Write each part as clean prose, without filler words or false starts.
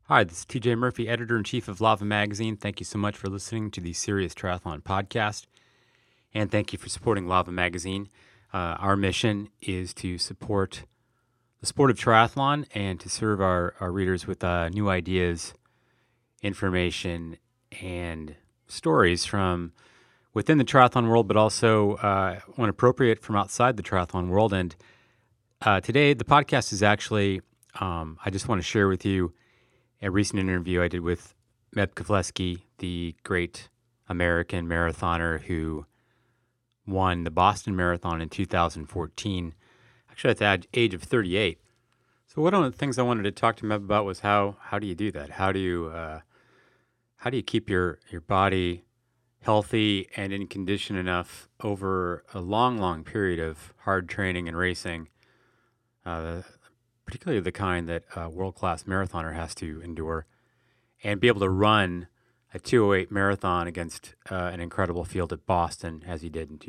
Hi, this is TJ Murphy, editor-in-chief of Lava Magazine. Thank you so much for listening to the Serious Triathlon podcast, and thank you for supporting Lava Magazine. Our mission is to support the sport of triathlon and to serve our readers with new ideas, information, and stories from within the triathlon world, but also, when appropriate, from outside the triathlon world. And today, the podcast is actually, I just want to share with you a recent interview I did with Meb Keflezighi, the great American marathoner who won the Boston Marathon in 2014, actually at the age of 38. So one of the things I wanted to talk to Meb about was how do you do that? How do you keep your body healthy and in condition enough over a long period of hard training and racing? Particularly the kind that a world-class marathoner has to endure, and be able to run a 2:08 marathon against an incredible field at Boston, as he did in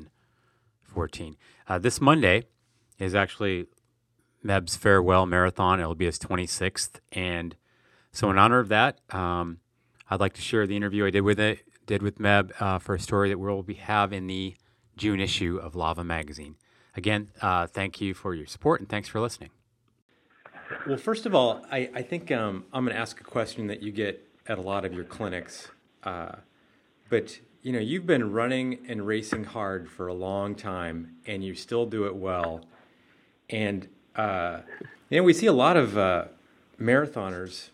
2014. This Monday is actually Meb's farewell marathon. It'll be his 26th, and so in honor of that, I'd like to share the interview I did with Meb for a story that we'll have in the June issue of Lava Magazine. Again, thank you for your support, and thanks for listening. Well, first of all, I think I'm going to ask a question that you get at a lot of your clinics. But, you've been running and racing hard for a long time, and you still do it well. And, we see a lot of marathoners,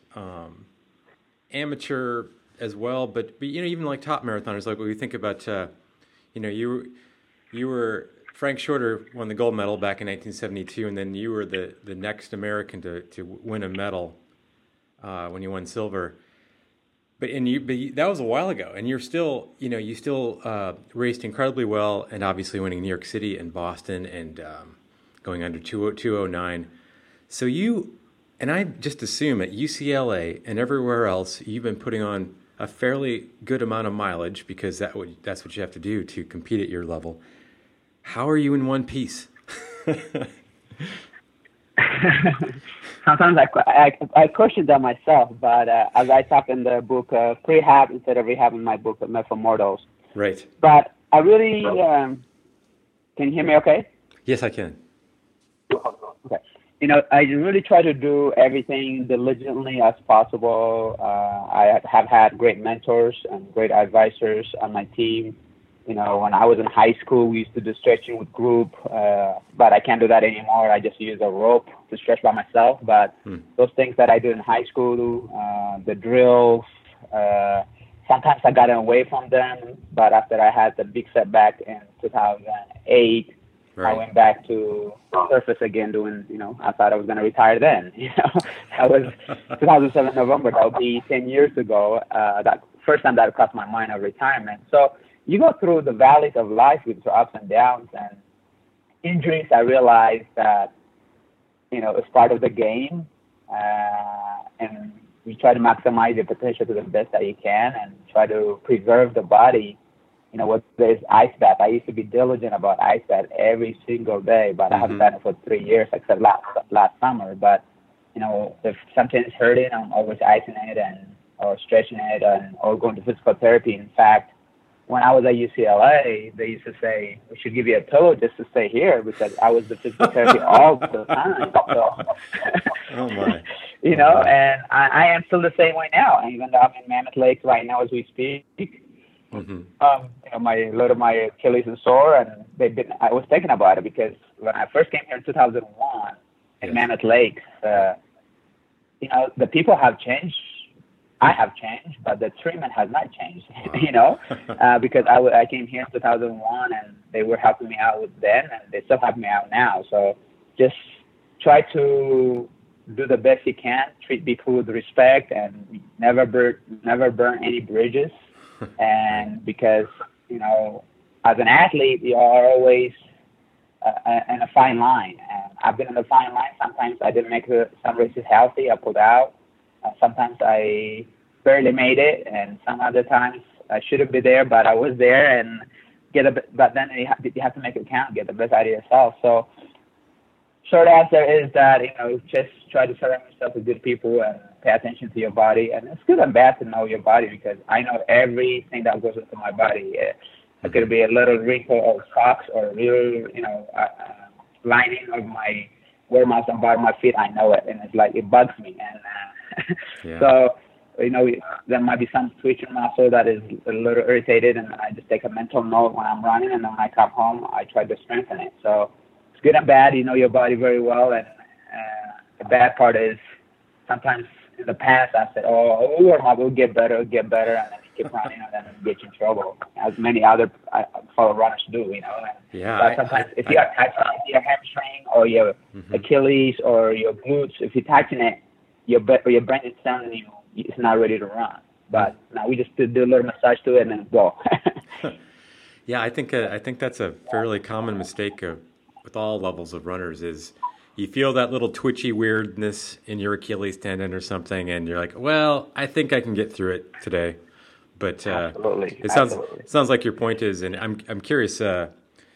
amateur as well, but even like top marathoners, like when we think about, you were... Frank Shorter won the gold medal back in 1972, and then you were the next American to win a medal when you won silver. But that was a while ago, and you're still, you still raced incredibly well, and obviously winning New York City and Boston and going under 2:09. So and I just assume at UCLA and everywhere else, you've been putting on a fairly good amount of mileage because that's what you have to do to compete at your level. How are you in one piece? Sometimes I question that myself, but as I talk in the book, Prehab instead of Rehab in my book, Met for Mortals. Right. But I really, can you hear me okay? Yes, I can. Okay. I really try to do everything diligently as possible. I have had great mentors and great advisors on my team. When I was in high school, we used to do stretching with group, but I can't do that anymore. I just use a rope to stretch by myself. But those things that I did in high school, the drills, sometimes I got away from them. But after I had the big setback in 2008, right. I went back to surface again doing, I thought I was going to retire then. That was 2007 November. That would be 10 years ago. That first time that crossed my mind of retirement. So you go through the valleys of life with your ups and downs, and injuries. I realized that, it's part of the game, and you try to maximize your potential to the best that you can, and try to preserve the body. What there's ice bath. I used to be diligent about ice bath every single day, but I haven't done it for 3 years, except last summer. But if something's hurting, I'm always icing it or stretching it, or going to physical therapy. In fact, when I was at UCLA, they used to say, we should give you a pillow just to stay here, because I was the physical therapy all the time. So, oh my. And I am still the same way now. Even though I'm in Mammoth Lake right now as we speak. Mm-hmm. My Achilles is sore, and I was thinking about it because when I first came here in 2001 in Mammoth Lake, the people have changed. I have changed, but the treatment has not changed, because I came here in 2001 and they were helping me out then, and they still help me out now. So just try to do the best you can, treat people with respect, and never burn any bridges. And because, as an athlete, you are always in a fine line. And I've been in a fine line. Sometimes I didn't make some races healthy. I pulled out. Sometimes I barely made it, and some other times I shouldn't be there, but I was there. And but then you have to make it count, get the best out of yourself. So short answer is that, just try to surround yourself with good people and pay attention to your body. And it's good and bad to know your body, because I know everything that goes into my body. It could be a little wrinkle of socks or a little, lining of my where my bottom of my feet. I know it, and it's like it bugs me. And Yeah. so, there might be some twitching muscle that is a little irritated, and I just take a mental note when I'm running, and then when I come home, I try to strengthen it. So it's good and bad. You know your body very well, and the bad part is sometimes in the past I said, I will get better, and then you keep running, and then get you in trouble, as many other fellow runners do. Yeah. But sometimes if you are tightening your hamstring or your Achilles or your glutes, if you tighten it, your brain is telling you it's not ready to run. But now we just do a little massage to it and then go. Yeah, I think that's a fairly common mistake with all levels of runners is you feel that little twitchy weirdness in your Achilles tendon or something, and you're like, well, I think I can get through it today. But Absolutely. It sounds like your point is, and I'm curious. I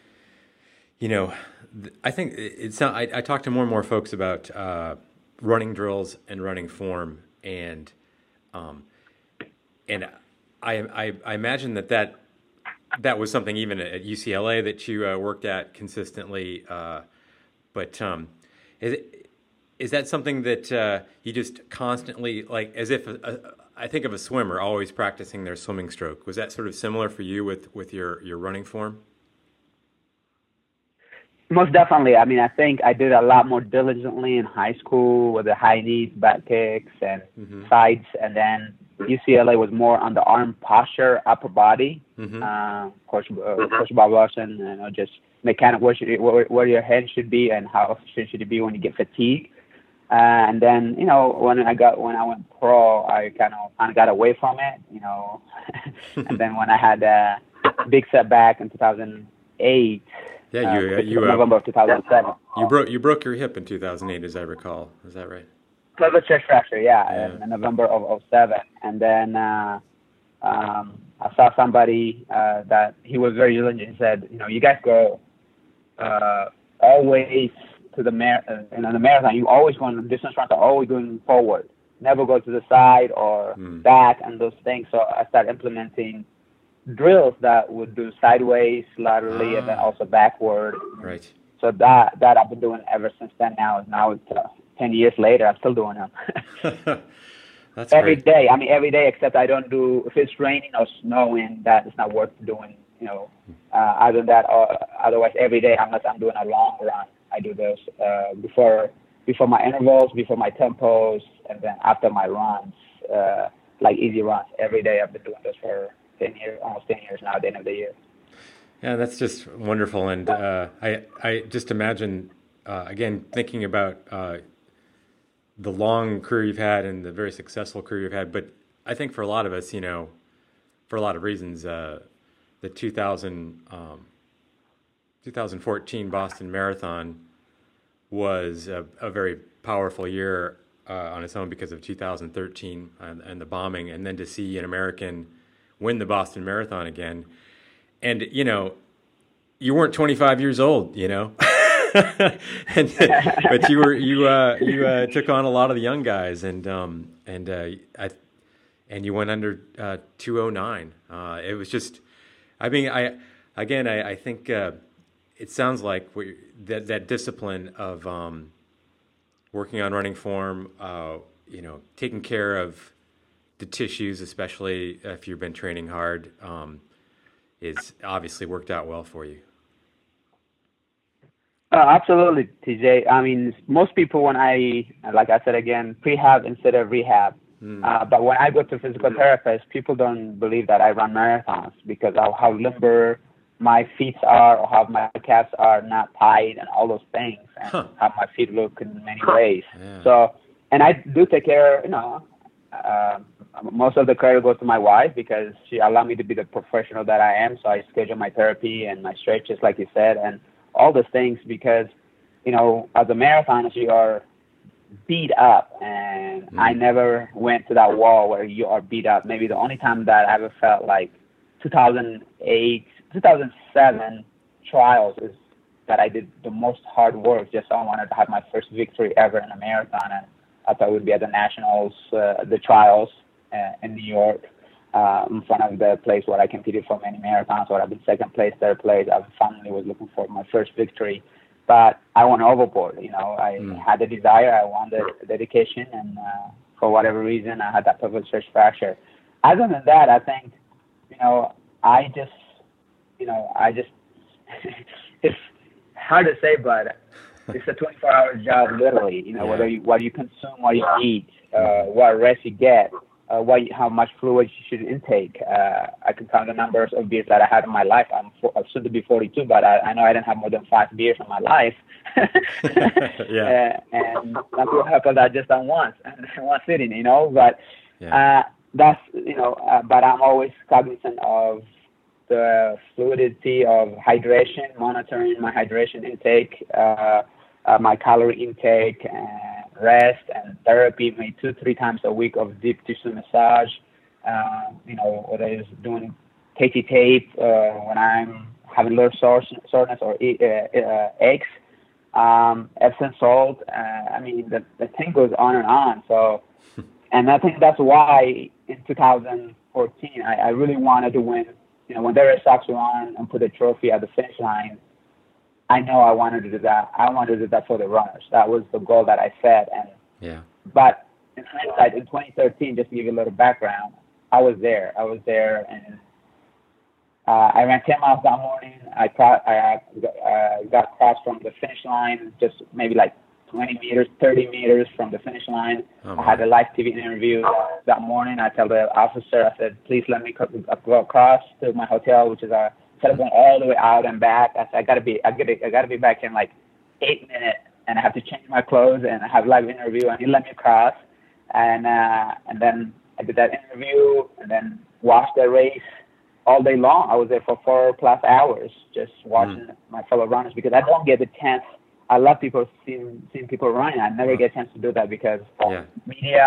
think I talk to more and more folks about running drills and running form, and I imagine that was something even at UCLA that you worked at consistently. But is that something that you just constantly, like, as if I think of a swimmer always practicing their swimming stroke. Was that sort of similar for you with your running form? Most definitely. I mean, I think I did a lot more diligently in high school with the high knees, back kicks, and sides. And then UCLA was more on the arm posture, upper body. Coach Bob Larson, just mechanic where your head should be and how efficient should it be when you get fatigued. And then, when I went pro, I kind of got away from it, and then when I had a big setback in 2008. Yeah, November of 2007. You broke your hip in 2008, as I recall. Is that right? Pelvic chest fracture, in November of 07. And then I saw somebody that he was very diligent. He said, you guys go always to the marathon. You always going distance runs are always going forward. Never go to the side or back and those things. So I started implementing drills that would do sideways, laterally, and then also backward. Right. So that I've been doing ever since then. Now it's 10 years later, I'm still doing them. That's every great. day. I mean, every day, except I don't do, if it's raining or snowing, that is not worth doing, other than that, otherwise every day, unless I'm doing a long run, I do those before my intervals, before my tempos, and then after my runs, like easy runs. Every day I've been doing this for 10 years, almost 10 years now at the end of the year. Yeah, that's just wonderful. And I just imagine, again, thinking about the long career you've had and the very successful career you've had. But I think for a lot of us, for a lot of reasons, the 2014 Boston Marathon was a very powerful year on its own because of 2013 and the bombing. And then to see an American win the Boston Marathon again. And, you weren't 25 years old, but you took on a lot of the young guys, and you went under 209. It was just, I think it sounds like that discipline of working on running form, taking care of the tissues, especially if you've been training hard, is obviously worked out well for you. Absolutely, TJ. I mean, most people, when like I said again, prehab instead of rehab. But when I go to physical therapists, people don't believe that I run marathons because of how limber my feet are, or how my calves are not tight, and all those things, and how my feet look in many ways. Yeah. So, and I do take care, most of the credit goes to my wife because she allowed me to be the professional that I am. So I schedule my therapy and my stretches, like you said, and all those things because, as a marathonist, you are beat up. And I never went to that wall where you are beat up. Maybe the only time that I ever felt like 2007 trials is that I did the most hard work. Just I wanted to have my first victory ever in a marathon, and I thought it would be at the nationals, the trials in New York, in front of the place where I competed for many marathons, where I've been second place, third place. I finally was looking for my first victory, but I went overboard. I had the desire, I wanted the dedication, and for whatever reason, I had that pelvic stress fracture. Other than that, I think, I just, it's hard to say, but it's a 24-hour job, literally. What you consume, what you eat, what rest you get, how much fluid you should intake. I can count the numbers of beers that I had in my life. I'm soon to be 42, but I know I didn't have more than 5 beers in my life. And some people have that just on once, and one sitting, But that's, but I'm always cognizant of the fluidity of hydration, monitoring my hydration intake, my calorie intake, and rest and therapy, maybe 2-3 times a week of deep tissue massage. Whether it's doing KT tape when I'm having a little soreness or aches, Epsom salt. The thing goes on and on. So, and I think that's why in 2014 I really wanted to win. When there is Sox run and put a trophy at the finish line, I know I wanted to do that. I wanted to do that for the runners. That was the goal that I set. But in hindsight, in 2013, just to give you a little background, I was there, and I ran 10 miles that morning. I got crossed from the finish line, just maybe like 20 meters, 30 meters from the finish line. I had a live TV interview that morning. I tell the officer, I said, please let me go across to my hotel, which is instead of going all the way out and back. I said, I gotta be back in like 8 minutes, and I have to change my clothes and I have a live interview, and he let me cross. And then I did that interview and then watched the race all day long. I was there for 4+ hours just watching my fellow runners, because I don't get the chance. I love seeing people running. I never get a chance to do that because media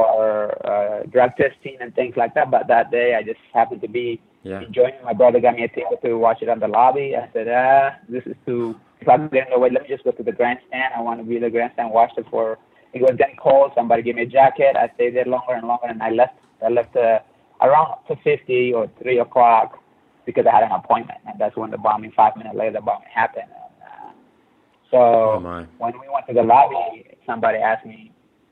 or drug testing and things like that. But that day I just happened to be enjoying it. My brother got me a ticket to watch it on the lobby. I said, this is too plugged in the way. Let me just go to the grandstand. I want to be in the grandstand, watched it it was getting cold. Somebody gave me a jacket. I stayed there longer and longer, and I left around 2:50 or 3 o'clock because I had an appointment. And that's when the bombing, 5 minutes later, the bombing happened. So when we went to the lobby, somebody asked me,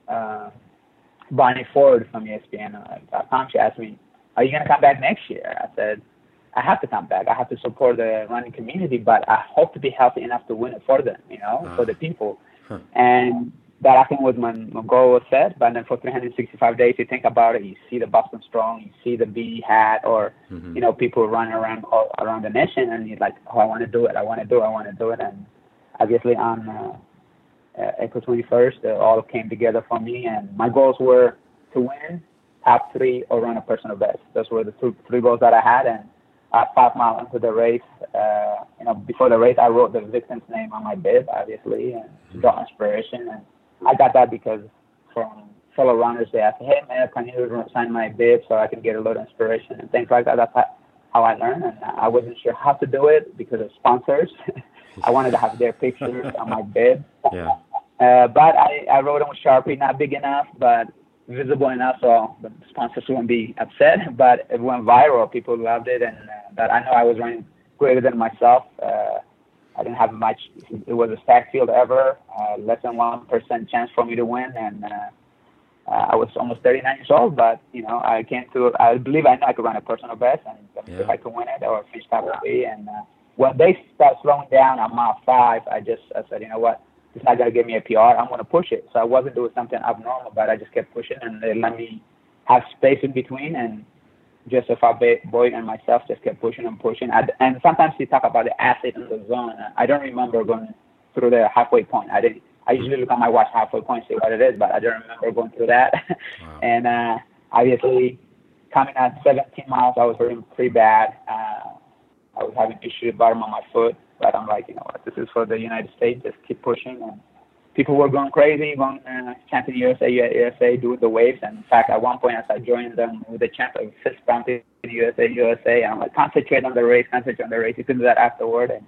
Bonnie Ford from ESPN.com, she asked me, are you going to come back next year? I said, I have to come back. I have to support the running community, but I hope to be healthy enough to win it for them, for the people. And that I think was my goal was set. But then for 365 days, you think about it, you see the Boston Strong, you see the B hat, or, people running around the nation, and you're like, oh, I want to do it. And obviously on April 21st, it all came together for me, and my goals were to win, top 3, or run a personal best. Those were the 3 goals that I had, and 5 miles into the race, before the race, I wrote the victim's name on my bib, obviously, and to draw inspiration. And I got that because from fellow runners, they asked, hey, man, can you sign my bib so I can get a little inspiration and things like that. That's how I learned, and I wasn't sure how to do it because of sponsors. I wanted to have their pictures on my bib. But I wrote them with Sharpie, not big enough, but visible enough so the sponsors wouldn't be upset. But it went viral. People loved it, and that I know I was running greater than myself. I didn't have much. It was a stacked field ever, less than 1% chance for me to win, and I was almost 39 years old. But I believe I know I could run a personal best, and if I could win it or finish top 3. And when they start slowing down on mile 5, I said, you know what? It's not going to give me a PR. I'm going to push it. So I wasn't doing something abnormal, but I just kept pushing, and they let me have space in between. And Joseph Boyd and myself just kept pushing and pushing. And sometimes you talk about the acid in the zone. I don't remember going through the halfway point. I usually look at my watch halfway point, see what it is, but I don't remember going through that. Wow. And obviously, coming at 17 miles, I was hurting pretty bad. I was having issues with the bottom of my foot, but I'm like, you know what, this is for the United States, just keep pushing. And people were going crazy, going chanting USA, doing the waves. And in fact, at one point, as I joined them with the chant of fist pumping USA, and I'm like, concentrate on the race. You can do that afterward. And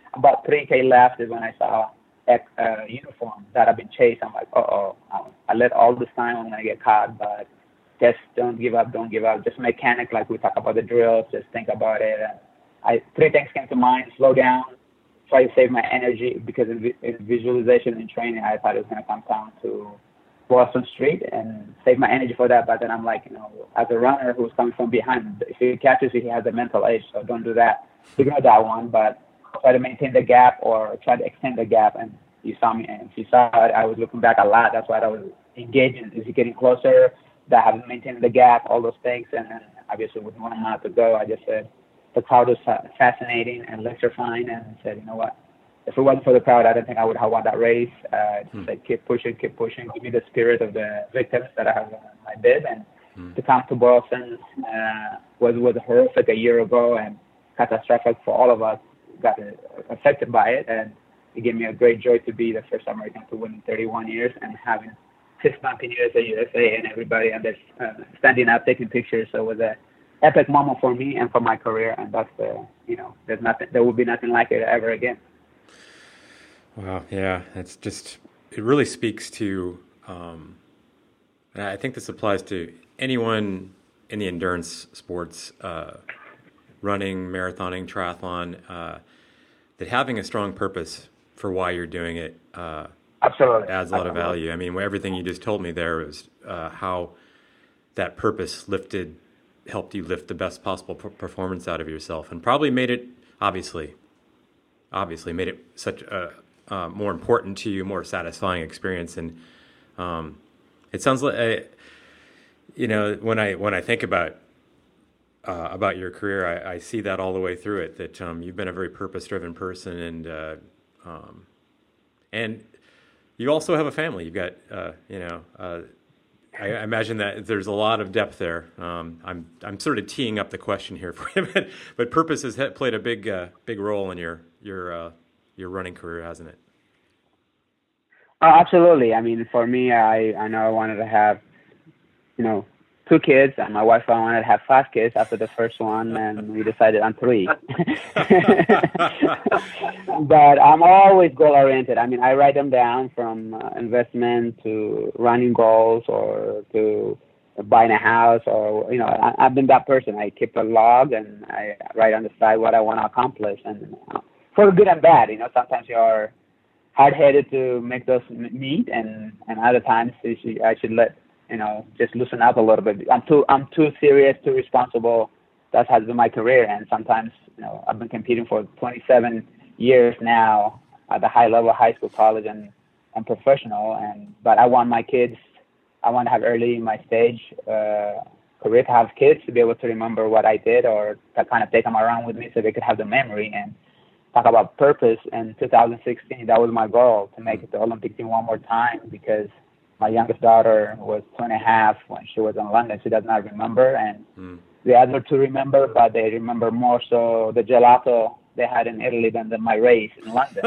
about 3K left is when I saw a uniform that I've been chased. I'm like, uh-oh, I let all this time, I'm going to get caught, but just don't give up, don't give up. Just mechanic, like we talk about the drills, just think about it. And three things came to mind: slow down, try to save my energy, because in visualization and training, I thought it was going to come down to Boston Street and save my energy for that. But then I'm like, as a runner who's coming from behind, if he catches you, he has a mental edge, so don't do that. Ignore that one, but try to maintain the gap or try to extend the gap. And you saw me, and if you saw it, I was looking back a lot. That's why I was engaging. Is he getting closer? That I haven't maintained the gap, all those things. And then obviously with 1 mile to go, I just said, the crowd was fascinating and electrifying, and said, you know what? If it wasn't for the crowd, I don't think I would have won that race. Said, keep pushing, give me the spirit of the victims that I have in my bib. And to come to Boston was horrific a year ago and catastrophic for all of us. Got affected by it, and it gave me a great joy to be the first American to win in 31 years and having fist bump in USA and everybody and standing up taking pictures. So it was a epic moment for me and for my career, and that's there will be nothing like it ever again. Wow, yeah, it really speaks to, and I think this applies to anyone in the endurance sports, running, marathoning, triathlon, that having a strong purpose for why you're doing it absolutely adds a lot of value. I mean, everything you just told me there was how that purpose helped you lift the best possible performance out of yourself, and probably made it, obviously made it such a more important to you, more satisfying experience. And it sounds like, when I think about your career, I see that all the way through it, that you've been a very purpose-driven person, and you also have a family. You've got, I imagine that there's a lot of depth there. I'm sort of teeing up the question here for you, but purpose has played a big role in your running career, hasn't it? Absolutely. I mean, for me, I know I wanted to have, 2 kids, and my wife wanted to have 5 kids after the first one, and we decided on 3. But I'm always goal-oriented. I mean, I write them down, from investment to running goals or to buying a house, or, I've been that person. I keep a log, and I write on the side what I want to accomplish, and for good and bad. Sometimes you're hard-headed to make those meet, and other times I should let, just loosen up a little bit. I'm too serious, too responsible. That has been my career, and sometimes, I've been competing for 27 years now at the high level, high school, college, and professional. But I want my kids, I want to have early in my stage career to have kids to be able to remember what I did, or to kind of take them around with me so they could have the memory. And talk about purpose. In 2016, that was my goal, to make it to Olympic team one more time, because my youngest daughter was 2.5 when she was in London. She does not remember, and the other 2 remember, but they remember more so the gelato they had in Italy than my race in London.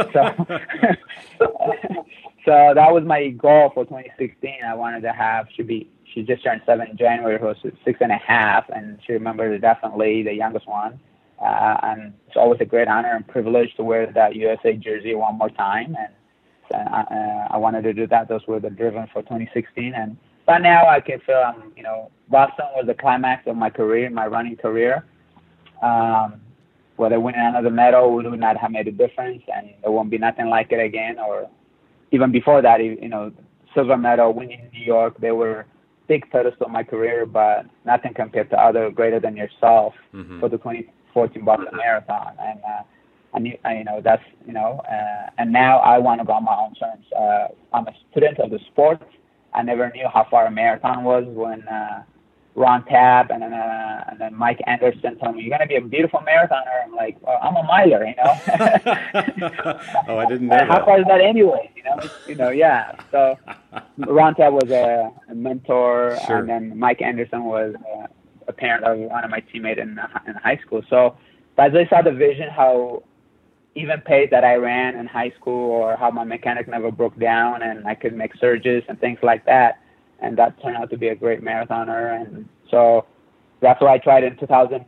So that was my goal for 2016. I wanted to have, she just turned 7 in January, who was 6.5, and she remembers definitely, the youngest one. And it's always a great honor and privilege to wear that USA jersey one more time. And I wanted to do that. Those were the driven for 2016. And by now I can feel Boston was the climax of my career, my running career. Whether winning another medal would not have made a difference, and there won't be nothing like it again. Or even before that, silver medal, winning in New York, they were big pedestal of my career, but nothing compared to other greater than yourself for the 2014 Boston Marathon. And that's, and now I want to go on my own terms. I'm a student of the sport. I never knew how far a marathon was when Ron Tabb and then Mike Anderson told me, "You're going to be a beautiful marathoner." I'm like, well, I'm a miler, Oh, I didn't know How far is that anyway? Yeah. So Ron Tabb was a mentor, Sure. And then Mike Anderson was a parent of one of my teammates in high school. So as I saw the vision, how even pace that I ran in high school, or how my mechanic never broke down and I could make surges and things like that. And that turned out to be a great marathoner. And so that's what I tried in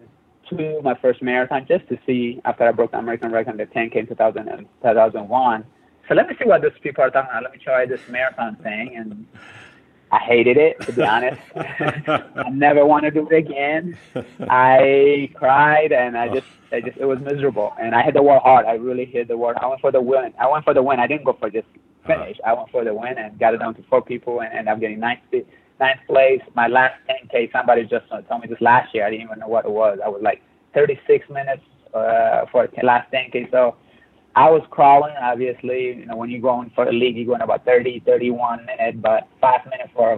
to my first marathon just to see after I broke the American record, the 10K in 2001. So let me see what these people are talking about. Let me try this marathon thing. And I hated it, to be honest. I never want to do it again. I cried and it was miserable. And I hit the wall hard. I really hit the wall. I went for the win. I didn't go for just finish. I went for the win and got it down to 4 people and ended up getting ninth place. My last 10K, somebody just told me this last year. I didn't even know what it was. I was like 36 minutes for the last 10K. So I was crawling, obviously. You know, when you're going for a league, you're going about 30, 31 minutes, but 5 minutes for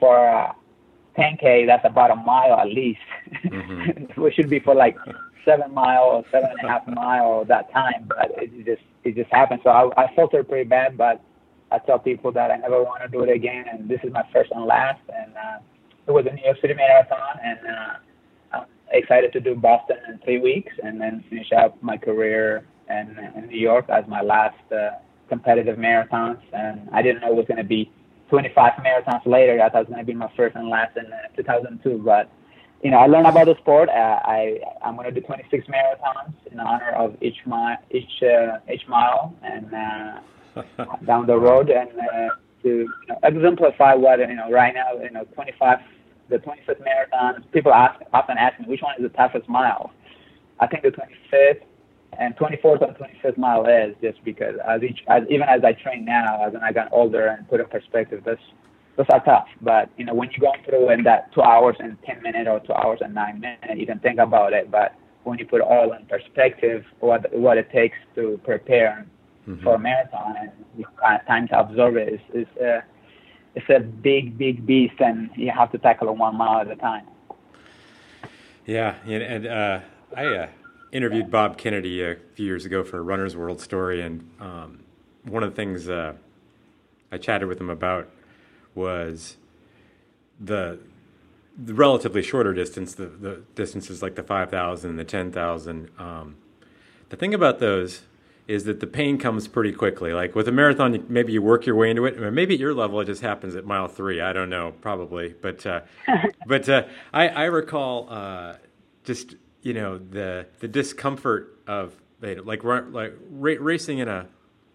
10K, that's about a mile at least. Mm-hmm. It should be for like 7 miles or 7.5 miles that time, but it just happened. So I faltered pretty bad, but I tell people that I never want to do it again, and this is my first and last. And it was a New York City Marathon, and I'm excited to do Boston in 3 weeks and then finish out my career in New York as my last competitive marathons. And I didn't know it was going to be 25 marathons later. I thought it was going to be my first and last in 2002. But, you know, I learned about the sport. I'm going to do 26 marathons in honor of each mile and down the road, and to exemplify what, right now, the 25th marathon, people often ask me which one is the toughest mile. I think the 25th and 24th and 25th mile is, just because even as I train now, as I got older and put in perspective, those are tough. But, when you're going through in that 2 hours and 10 minutes or 2 hours and 9 minutes, you can think about it. But when you put all in perspective, what it takes to prepare for a marathon and time to absorb it it's a big beast, and you have to tackle it 1 mile at a time. Yeah, and I interviewed Bob Kennedy a few years ago for Runner's World Story, and one of the things I chatted with him about was the relatively shorter distance, the distances like the 5,000 and the 10,000. The thing about those is that the pain comes pretty quickly. Like with a marathon, maybe you work your way into it, or maybe at your level it just happens at mile 3. I don't know, probably. But I recall just the discomfort of like racing in a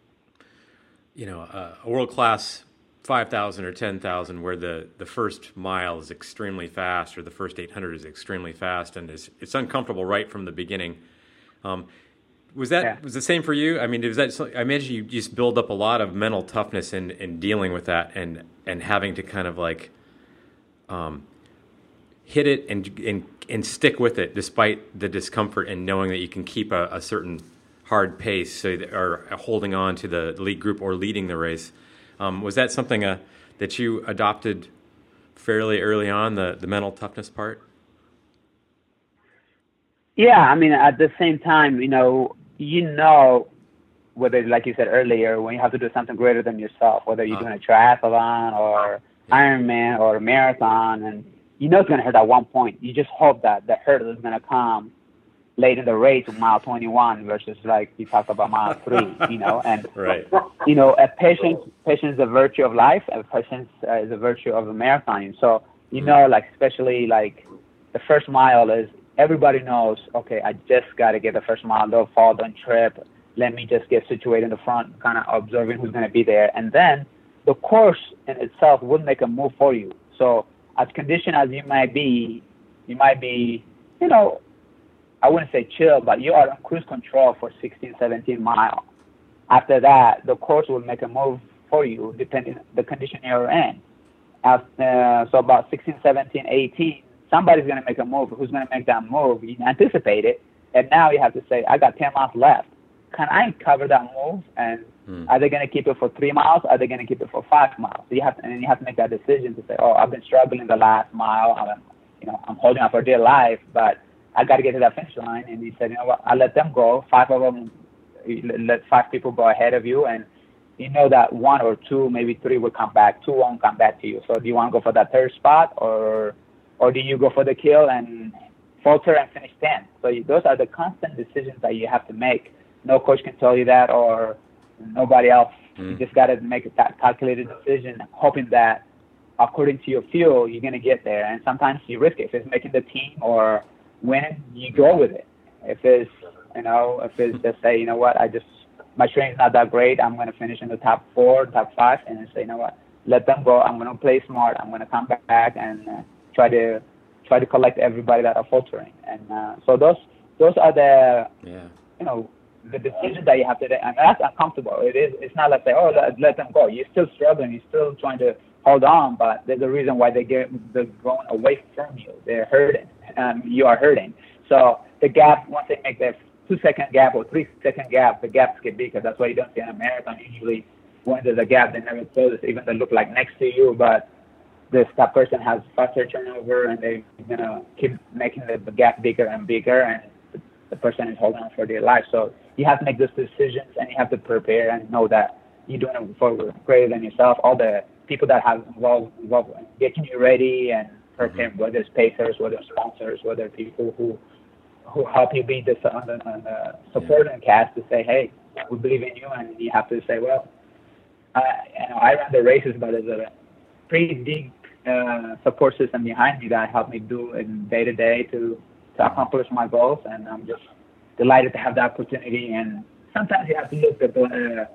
world class 5,000 or 10,000, where the first mile is extremely fast, or the first 800 is extremely fast, and it's uncomfortable right from the beginning. Was the same for you? I mean, I imagine you just build up a lot of mental toughness in dealing with that, and having to kind of like hit it and stick with it despite the discomfort, and knowing that you can keep a certain hard pace, or holding on to the lead group or leading the race. Was that something that you adopted fairly early on, the mental toughness part? Yeah, I mean, at the same time, whether, like you said earlier, when you have to do something greater than yourself, whether you're doing a triathlon or Ironman or a marathon, and it's going to hurt at one point. You just hope that the hurt is going to come late in the race, mile 21 versus, like you talked about, mile 3, and right. Patience is a virtue of life, and patience is a virtue of a marathon. So like, especially like the first mile is, everybody knows, okay, I just got to get the first mile, don't fall, don't trip, let me just get situated in the front, kind of observing who's going to be there, and then the course in itself will make a move for you. So as conditioned as you might be, I wouldn't say chill, but you are on cruise control for 16, 17 miles. After that, the course will make a move for you, depending on the condition you're in. So about 16, 17, 18, somebody's going to make a move. Who's going to make that move? You anticipate it, and now you have to say, I got 10 miles left. Can I cover that move? And are they going to keep it for 3 miles? Are they going to keep it for 5 miles? So you have to make that decision to say, I've been struggling the last mile. I'm holding on for dear life, but I got to get to that finish line. And he said, what? I'll let them go. 5 of them, let 5 people go ahead of you, and that 1 or 2, maybe 3 will come back. 2 won't come back to you. So do you want to go for that 3rd spot, or do you go for the kill and falter and finish 10? So those are the constant decisions that you have to make. No coach can tell you that, or nobody else. You just got to make a calculated decision, hoping that according to your fuel, you're going to get there. And sometimes you risk it. If it's making the team or winning, you go with it. If it's, if it's just say, what, my training's not that great, I'm going to finish in the top 4, top 5, and then say, what, let them go. I'm going to play smart. I'm going to come back and try to collect everybody that are faltering. And so those are the, the decisions that you have to do, and that's uncomfortable. It's not like say, oh, let them go. You're still struggling. You're still trying to hold on, but there's a reason why they're going away from you. They're hurting. You are hurting. So the gap, once they make that 2-second gap or 3-second gap, the gaps get bigger. That's why you don't see in a marathon usually when there's a gap, they never close. Even they look like next to you, but that person has faster turnover, and they're gonna keep making the gap bigger and bigger, and the person is holding on for their life. So you have to make those decisions, and you have to prepare and know that you're doing it for greater than yourself. All the people that have involved in getting you ready and preparing, whether it's pacers, whether it's sponsors, whether it's people who help you be on the supporting cast to say, hey, we believe in you, and you have to say, well, I run the races, but there's a pretty big support system behind me that helped me do it day to day to accomplish my goals, and I'm just delighted to have the opportunity. And sometimes you have to look at the,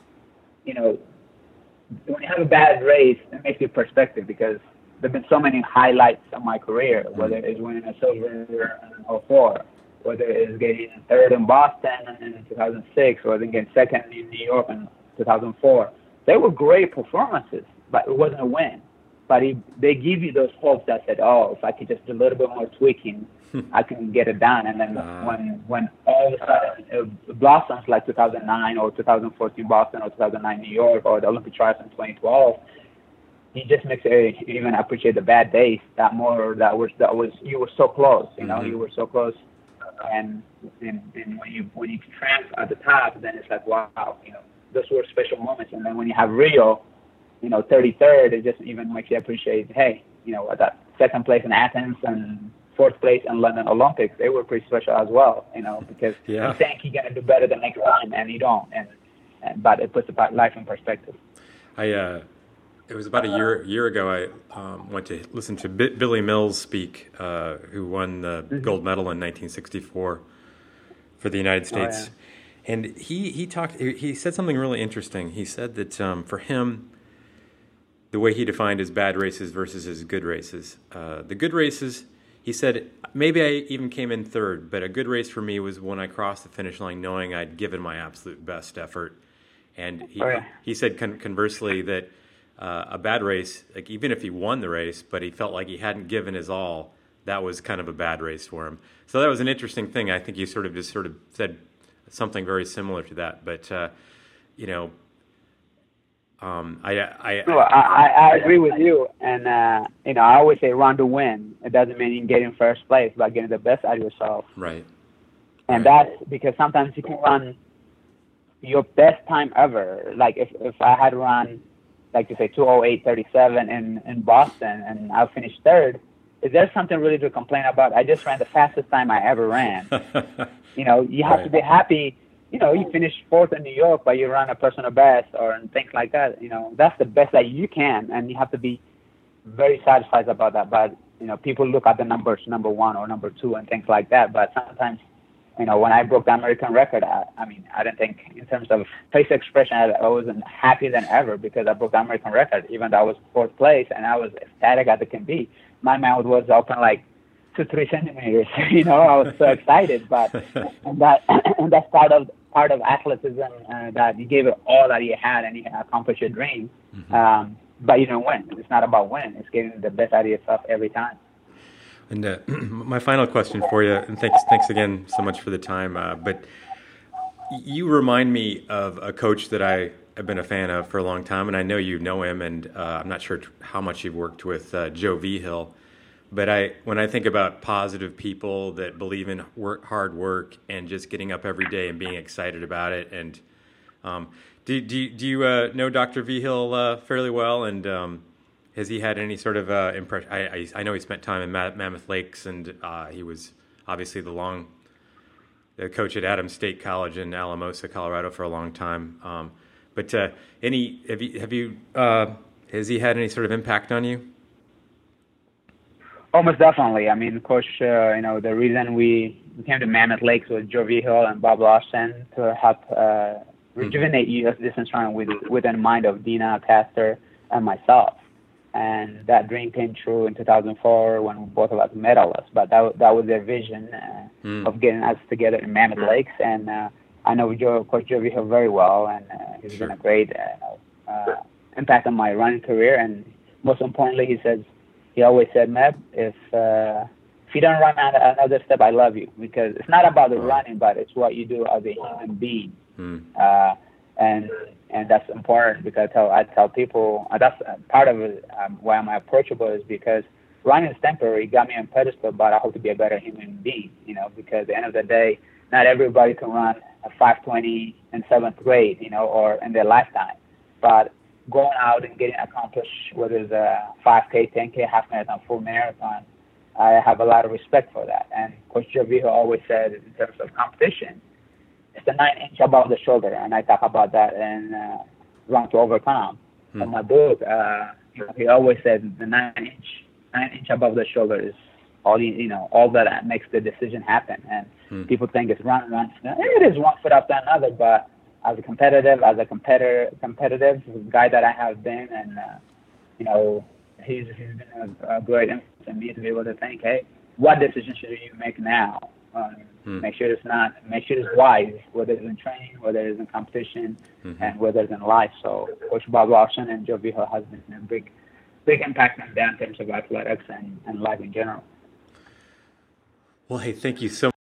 when you have a bad race, it makes you perspective, because there've been so many highlights of my career, whether it's winning a silver in 2004, whether it's getting third in Boston in 2006, or then getting second in New York in 2004. They were great performances, but it wasn't a win. But they give you those hopes that said, oh, if I could just do a little bit more tweaking, I can get it done. And then when all of a sudden it blossoms, like 2009 or 2014 Boston or 2009 New York or the Olympic trials in 2012, it just makes you even appreciate the bad days that more. That was you were so close, you were so close. And when you triumph at the top, then it's like, wow, those were special moments. And then when you have Rio, 33rd, it just even makes you appreciate, hey, that second place in Athens and fourth place in London Olympics, they were pretty special as well, because you think you're going to do better the next time, and you don't. But it puts life in perspective. It was about a year ago, I went to listen to Billy Mills speak, who won the gold medal in 1964 for the United States. Oh, yeah. And he said something really interesting. He said that for him, the way he defined his bad races versus his good races. The good races, he said, maybe I even came in third, but a good race for me was when I crossed the finish line knowing I'd given my absolute best effort. And he said conversely that a bad race, like even if he won the race, but he felt like he hadn't given his all, that was kind of a bad race for him. So that was an interesting thing. I think you sort of said something very similar to that. But, I agree with you, and I always say run to win. It doesn't mean you get in first place, but getting the best out of yourself. Right. And that's because sometimes you can run your best time ever. Like if I had run, like you say, 2:08:37 in Boston, and I finished third, is there something really to complain about? I just ran the fastest time I ever ran. You have to be happy. You finish fourth in New York, but you run a personal best and things like that. That's the best that you can, and you have to be very satisfied about that. But, people look at the numbers, number 1 or number 2 and things like that. But sometimes, when I broke the American record, I didn't think in terms of face expression, I wasn't happier than ever because I broke the American record, even though I was fourth place and I was ecstatic as it can be. My mouth was open like 2-3 centimeters. I was so excited, but and that's part of athleticism, that you gave it all that you had and you accomplished your dream. Mm-hmm. But you didn't win. It's not about winning. It's getting the best out of yourself every time. And my final question for you, and thanks again so much for the time. But you remind me of a coach that I have been a fan of for a long time, and I know you know him, and I'm not sure how much you've worked with Joe Vigil. But when I think about positive people that believe in hard work and just getting up every day and being excited about it, and do you know Dr. Vigil fairly well? And has he had any sort of impression? I know he spent time in Mammoth Lakes, and he was obviously the coach at Adams State College in Alamosa, Colorado, for a long time. But has he had any sort of impact on you? Almost definitely. I mean, Coach, the reason we came to Mammoth Lakes with Joe Vigil and Bob Larson to help rejuvenate U.S. distance running within mind of Dina, Castor, and myself. And that dream came true in 2004 when both of us medalists. But that was their vision of getting us together in Mammoth Lakes. And I know Coach Joe Vigil very well, and he's been a great impact on my running career. And most importantly, he always said, Meb, if you don't run another step, I love you. Because it's not about the running, but it's what you do as a human being. And that's important, because I tell people, that's part of it, why I'm approachable, is because running is temporary. It got me on pedestal, but I hope to be a better human being, because at the end of the day, not everybody can run a 5:20 in 7th grade, or in their lifetime. But going out and getting accomplished, whether it's a 5K, 10K, half marathon, full marathon, I have a lot of respect for that. And Coach Joe Vigil always said, in terms of competition, it's the 9-inch above the shoulder, and I talk about that in Run to Overcome. In my book, he always said the 9-inch above the shoulder is all that makes the decision happen. And people think it's run. It is one foot after another, but as a competitive guy that I have been, and he's been a great influence on me to be able to think, hey, what decision should you make now? Make sure it's wise, whether it's in training, whether it's in competition, and whether it's in life. So Coach Bob Larson and Joe Vigil has been a big impact on that in terms of athletics and life in general. Well, hey, thank you so much.